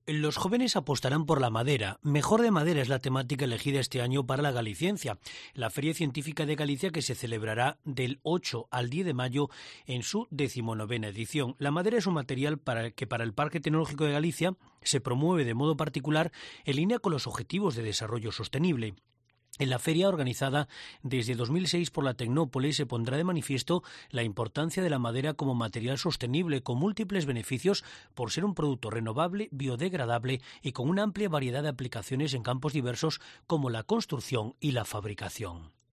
Los jóvenes apostarán por la madera. Mejor de madera es la temática elegida este año para la Galiciencia, la Feria Científica de Galicia, que se celebrará del 8 al 10 de mayo en su 19ª edición. La madera es un material que para el Parque Tecnológico de Galicia se promueve de modo particular en línea con los Objetivos de Desarrollo Sostenible. En la feria, organizada desde 2006 por la Tecnópolis, se pondrá de manifiesto la importancia de la madera como material sostenible, con múltiples beneficios por ser un producto renovable, biodegradable y con una amplia variedad de aplicaciones en campos diversos como la construcción y la fabricación.